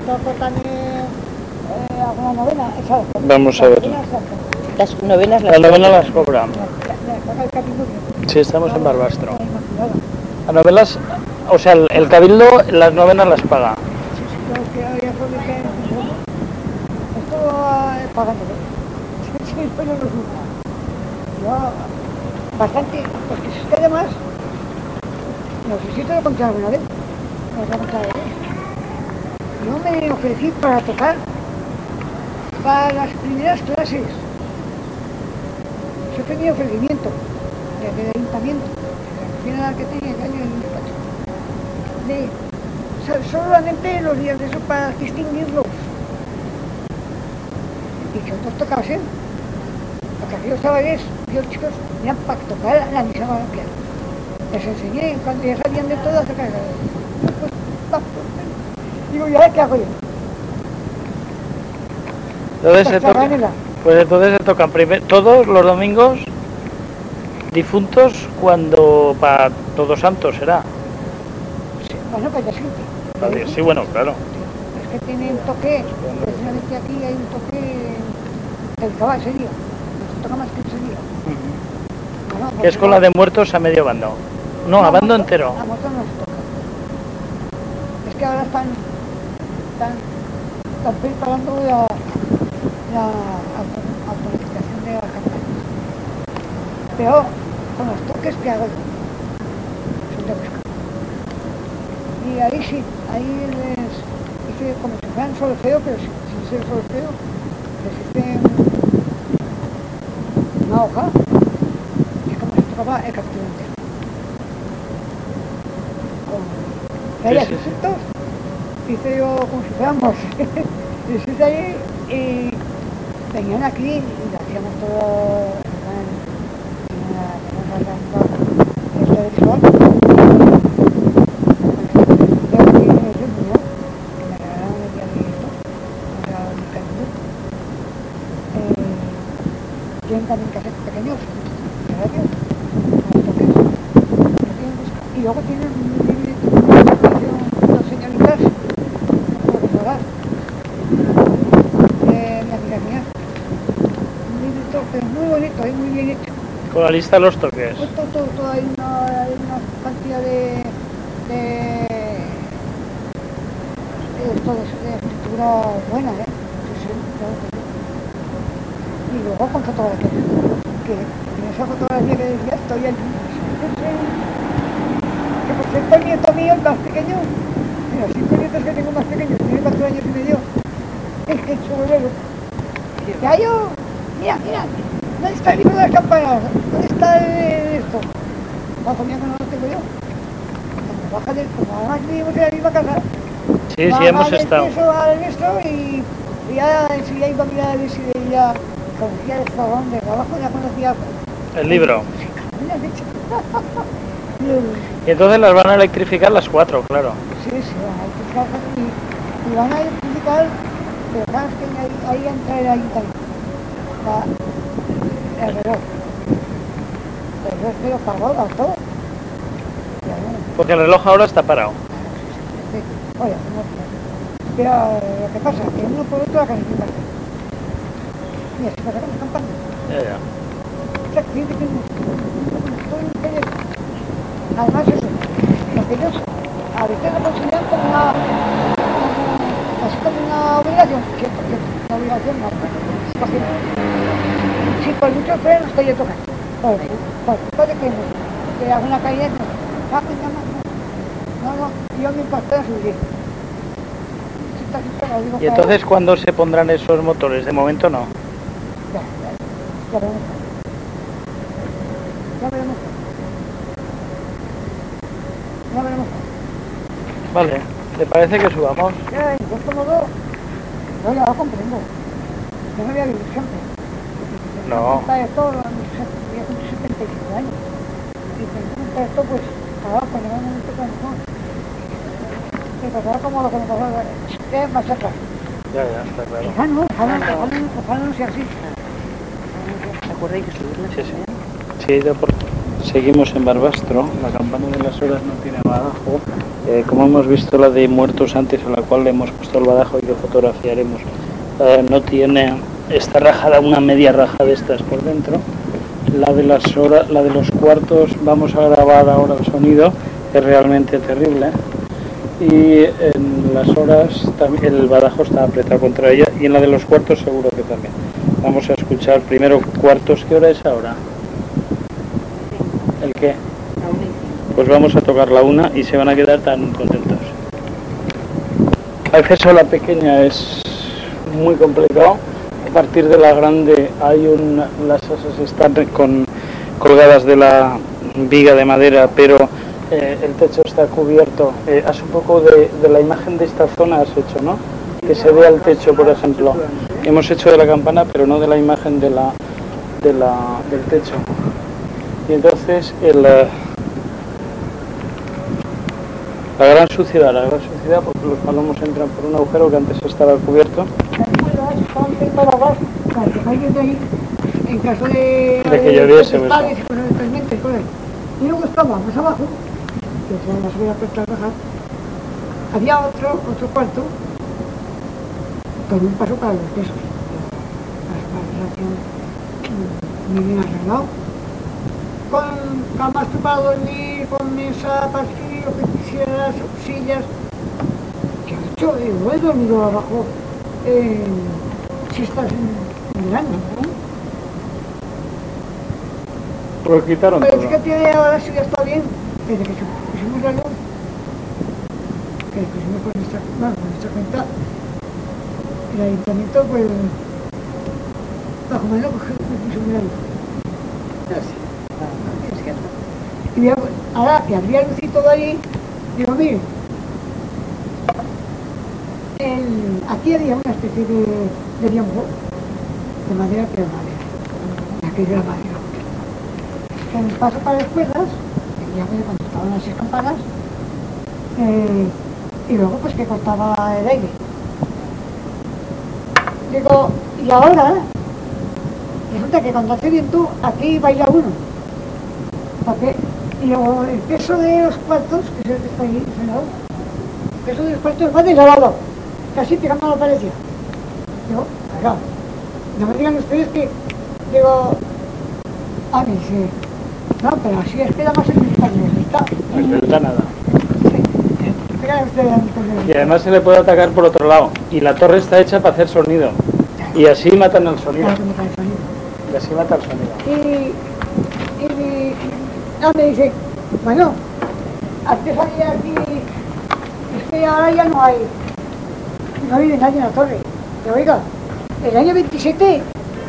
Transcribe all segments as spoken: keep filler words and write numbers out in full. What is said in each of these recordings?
toco también eh, alguna novena. Esa, Vamos a ver. Las novenas las La novena las cobra. el cabildo. Sí, estamos en Barbastro. Las novelas, o sea, el, el cabildo las novenas las paga. Sí, sí, claro, que ya fue de que esto eh, pagándolo. Sí, sí, pero no resulta. Yo, bastante, porque si es que además, no sé si te lo conté alguna vez, no te lo conté alguna vez. Yo me ofrecí para tocar para las primeras clases. Yo tenía ofrecimiento del ayuntamiento, de la que tenía el año de de solamente los días de eso para distinguirlos. Y que otros tocaban ser. Lo que yo estaba es, yo chicos, ya para tocar la misa parroquial. Les enseñé, cuando ya sabían de todo, a tocar. Pues, va, pues, digo, ¿ya qué hago yo? Entonces se toca, pues entonces se tocan primer, todos los domingos difuntos cuando para Todos Santos será. Sí, bueno, pues ya sí. Vale, sí, bueno, claro. Es que tiene un toque, precisamente aquí hay un toque dedicado a ese día. No se toca más que ese día. Uh-huh. No, no, que es con la de muertos a medio bando. No, no a bando entero. A muertos no se toca. Es que ahora están, están, están preparando la, la autorización de las campañas. Pero con los toques que hago yo, son de buscar. Y ahí sí, ahí les hice como si fueran solfeo, pero sin, sin ser solfeo, les hice una hoja, y como se tocaba el capítulo entero. Con varios insultos, hice yo como si fuéramos, y hice ahí, y venían aquí y le hacíamos todo, esto de visual. Tienen también casetes pequeños, y luego tienen un librito de dos señoritas, profesoras, de mi amiga mía, un librito pero muy bonito, ¿eh? Muy bien hecho. Con la lista de los toques. Pues todo, todo, todo, hay, una, hay una cantidad de, de, de, esto, de, de escritura buena, ¿eh? Sí, sí, claro que sí. Y luego con fotografías, que en esa fotografía que decía estoy allí, que por cierto el nieto mío, el más pequeño, mira, cinco nietos que tengo más pequeños, tiene cuatro años y medio, es que su abuelo, ya yo, mira, mira, ¿dónde está el libro de las campanas? ¿Dónde está el, esto? Bajo mía que no lo tengo yo, cuando baja del, como además vivimos en la misma casa, sí, sí, hemos estado. Eso al nuestro y, y ya enseguida iba a mirar a ver si veía. Conocía el salón de trabajo, ya conocía el libro. y, y entonces las van a electrificar las cuatro, claro. Sí, sí, van a electrificar y, y van a electrificar, pero claro, que ahí, ahí entra el ayuntamiento. El reloj. El reloj que lo pagó a todo. Porque el reloj ahora está parado. Sí, sí. Oye, no, pero lo que pasa es que uno por otro la califica. Mira, si pasa con las campanas. Ya, ya. O sea, que tengo todo un interés. Además eso, lo que ellos a veces lo consideran como una, así como una obligación, que porque una obligación no, porque si por muchos frenos estoy yo tocando, por culpa de que te haga una caída, no, no, no, yo me impacté a subir. ¿Y entonces cuándo se pondrán esos motores? De momento no. Ya, ya, ya veremos. Ya veremos. Ya veremos. Vale, ¿le parece que subamos? Ya, en dos cómodo, yo ya lo comprendo. Yo no voy a vivir siempre. No. Para esto, voy a cumplir setenta y cinco años. Y para esto, pues, trabajo, en el momento que no. Y pasará como lo que me pasó, es más atrás. Ya, ya, está claro. Ojalá no, ojalá, ojalá, ojalá no sea así. ¿Se acuerda que subirla? Sí, sí. Sí, de por... Seguimos en Barbastro, la campana de las horas no tiene badajo. Eh, como hemos visto la de muertos antes, a la cual le hemos puesto el badajo y que fotografiaremos, eh, no tiene, está rajada una media raja de estas por dentro. La de las horas, la de los cuartos, vamos a grabar ahora el sonido, es realmente terrible. Y en las horas también el badajo está apretado contra ella, y en la de los cuartos seguro que también. Vamos a escuchar primero cuartos. ¿Qué hora es ahora? ¿El qué? Pues vamos a tocar la una y se van a quedar tan contentos. El acceso a la pequeña es muy complicado. A partir de la grande hay un, las asas están con, colgadas de la viga de madera, pero eh, el techo está cubierto. Eh, haz un poco de, de la imagen de esta zona, has hecho, ¿no? Que se vea el techo, por ejemplo. Hemos hecho de la campana, pero no de la imagen de la, de la, del techo. Y entonces el, la gran suciedad, la gran suciedad porque los palomos entran por un agujero que antes estaba cubierto. En caso de, de que lloviese, pues. Y luego estaba más abajo, que se las voy a prestar a bajar, había otro, otro cuarto con un paso para los quesos, muy bien arreglado, con camas para dormir, con mesa para escribir lo que quisieras, sillas. Que de hecho, yo he dormido abajo eh, si estás en, en verano, ¿no? Lo quitaron Pero todo. es que tiene ahora sí ya está bien, desde que pusimos la luz, que pusimos con esta, bueno, con esta cuenta, el ayuntamiento pues bajo menos pues pusimos la luz. Así. Es cierto. Y digo, ahora que habría luz y todo allí, digo, mire, el, aquí había una especie de, de biombo, de madera, pero madera, aquí de la madera. En el paso para las cuerdas, el día que cuando estaban las seis campanas, eh, y luego pues que cortaba el aire. Digo, y ahora, resulta que cuando hace viento, aquí baila uno. Porque, y luego el peso de los cuartos, que es el que está ahí, el peso de los cuartos va deslavado, casi pegando a la pared. Digo, claro, no me digan ustedes que, digo, a mí sí. No, pero así es que da más en mi español, ¿está? No está nada. Sí, fíjate usted a mi español. Y además se le puede atacar por otro lado. Y la torre está hecha para hacer sonido. Y así matan el sonido. Claro que me cae el sonido. Y así mata el sonido. Y, y mi, no, me dice, bueno, antes había aquí, es que ahora ya no hay, no vive nadie en la torre. Pero oiga, el año veintisiete,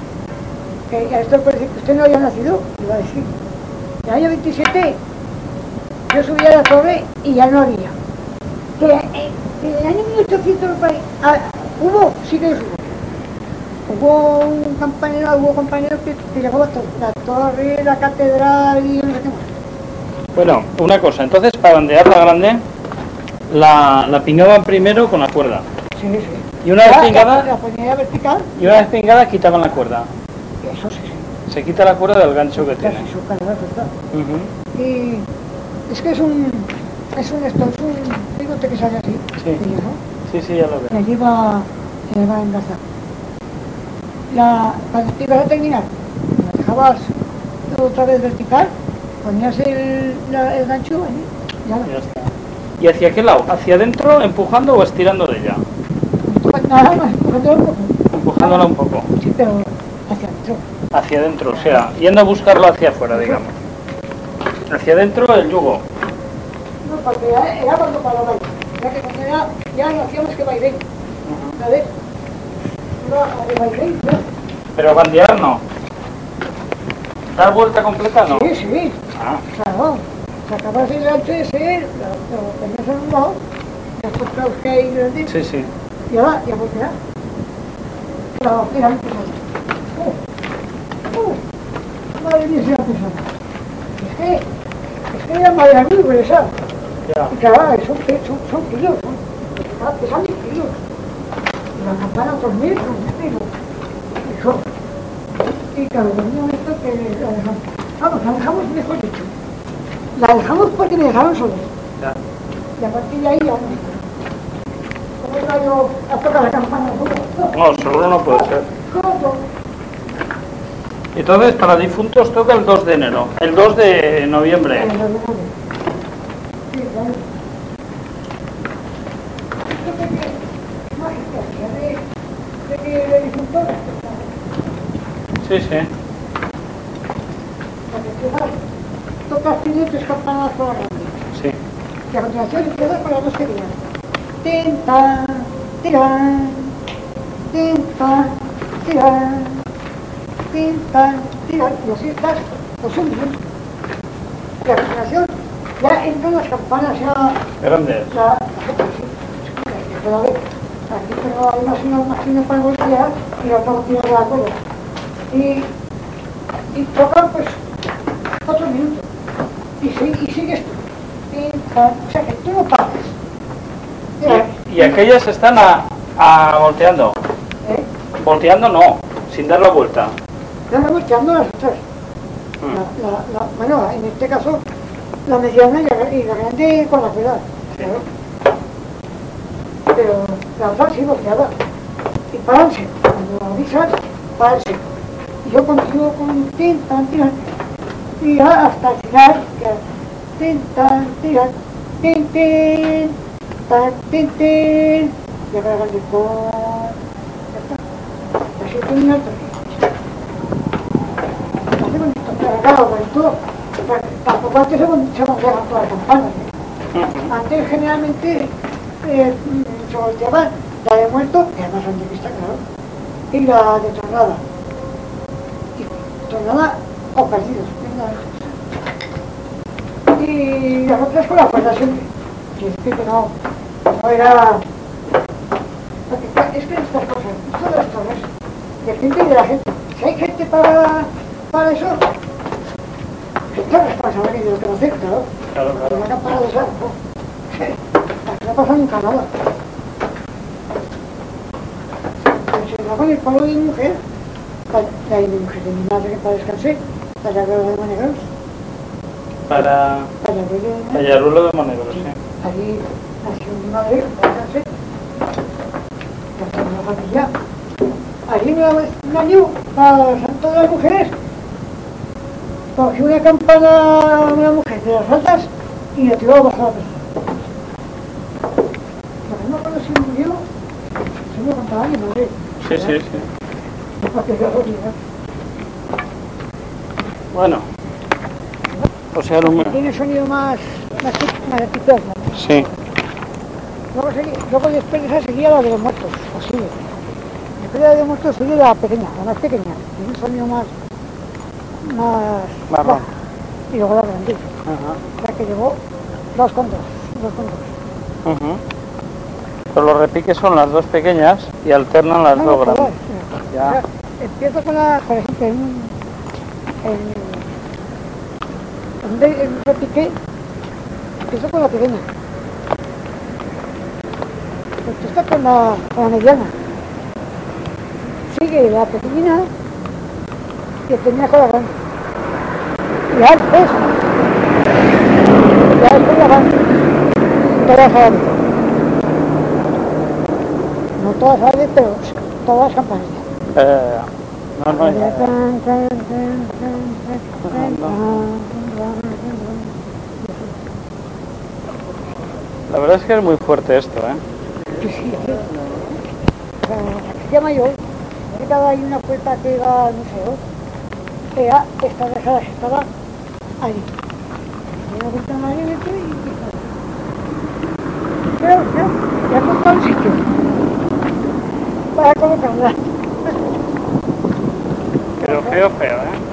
que a esto parece que usted no había nacido, iba a decir. El año veintisiete yo subí a la torre y ya no había. Que eh, en el año mil ochocientos ah, hubo, sí que hubo. Hubo un campanero, hubo compañeros que, que llegó a todo. La torre, la catedral y no sé qué más. Bueno, una cosa, entonces para bandear la grande, la, la pingaban primero con la cuerda. Sí, sí. Y una vez la, pingada, la, la ponía vertical. y una vez pingada quitaban la cuerda. Eso sí, sí. Se quita la cuerda del gancho que tiene. Su carga, ¿verdad? Uh-huh. Y es que es un, es un esto, es un bigote que sale así. Sí. ¿No? Sí, sí, ya lo veo. Y allí va, se va a enlazar. La, cuando te ibas a terminar, la dejabas otra vez vertical, ponías el, la, el gancho allí, ya, Ya está. ¿Y hacia qué lado? ¿Hacia adentro, empujando o estirando de ella? nada más, empujándola un poco. Empujándola un poco. Sí, pero hacia adentro. Hacia adentro, o sea, yendo a buscarlo hacia afuera, digamos. Hacia adentro el yugo. No, porque era, era cuando para bailar. Ya que cuando era, ya lo hacíamos que bailen. ¿Sabes? No, de bailen, ¿no? Pero bandear no. ¿Dar vuelta completa no? Sí, sí. Ah. Claro. Sacabas el gancho ese, lo, lo tenías en un lado, después claro que hay grande, Sí, sí. y ahora ya voltear. Claro, era muy pesado. Uh, uh, madre mía, si era pesado. Es que, es que era madera muy gruesa. Ya. Y claro, son, son, son kilos, son, pesan mil kilos. Y la campana otros mil, son mil kilos. Y, son, y claro, venía esto que la dejamos. Vamos, la dejamos mejor dicho. La dejamos porque me dejaron solos. Ya. Y a partir de ahí ya no. ¿Cómo traigo a tocar la campana solo? No, solo no puede ser. ¿Cómo? Entonces, para difuntos toca el dos de enero, el dos de noviembre. Sí, claro. ¿Esto de qué? Mágica, de, de que de difuntos. Sí, sí. Para empezar, tocas tiene tres campanas por la grande. Sí. Y a continuación empiezas con las dos que vienen. Tin, tan, tirán, tin, tan, tirán, tin, tan, tirán. Y así estás, pues un minuto. Y a continuación ya entran las campanas ya... Grandes. La, pero a ver, aquí tengo una señal máxima para voltear y la otra tira de la cuerda. Y, y tocan pues cuatro minutos. Y, si, y sigues tú. O sea que tú no pares. Y, y aquellas están a, a volteando. ¿Eh? Volteando no, sin dar la vuelta. Ya me volteando las otras. Mm. La, la, la, bueno, en este caso, la mediana y la, y la grande con la cuerda. Claro. Pero la otra sí volteada. Y páranse. Cuando avisas, páranse. Y yo continúo con tin, tan, tiran. Y ya hasta el final, que tin, tan, tiran. Tin, tin, tan, tin, tin. Y ahora grande con... Ya está. Así termina el toque. Así bonito, pero claro, bonito. Tampoco antes se volteaban todas las campanas. Mm. Antes generalmente eh, se volteaban la de muerto, que además son de vista, claro, y la de tornada. Y tornada o perdidos. Y las otras con la cuerda siempre. Y es que no, no era... Porque es que estas cosas, todas las cosas, depende de la gente. Si hay gente para, para eso, es la responsabilidad de lo que lo hace, claro. Claro, claro. Una campana de esa, no. Aquí no pasa nunca nada. Pero se va con el palo de mi mujer, la de mi mujer, de mi madre, que para descansar, para el de Monegros. Para Para el de Pallarulo de Monegros, sí. Allí nació mi madre, para descansar. Ya está una familia. Allí me un año, para el santo de las mujeres, cogí una campana a una mujer de las altas y la tiró bajo la mesa. Lo mismo cuando se murió, se me contaba mi madre. Sí, sí, sí. Porque yo lo olvidé. Bueno. O sea, no me... Tiene sonido más, más, más artificial. Sí. Luego, seguí, luego después de esa seguía la de los muertos, o sigue. Después de la de los muertos sigue la pequeña, la más pequeña. Tiene un sonido más... más... Marrón. bajo. Y luego la grande. Ajá. La que llevó dos con dos. Dos con dos. Ajá. Pero los repiques son las dos pequeñas y alternan las No, dos no, grandes. todas, Ya. o sea, empiezo con la, por ejemplo, en un, en, en, de- en un repique, empiezo con la pequeña. Pues está con la, con la mediana. Sigue la pequeñina y termina con la grande. Y ya después, ya después la van todas a la vez. No todas a la vez, pero todas las campanas. Eh, no, no, ya. La verdad es que es muy fuerte esto, ¿eh? Sí, sí, sí. O sea, se llama yo. Estaba ahí una puerta que iba al museo. Era esta de esas estaba ahí. Una puerta más y metro y... Pero ya, ya he encontrado un sitio para colocarla. Pero feo, feo, ¿eh?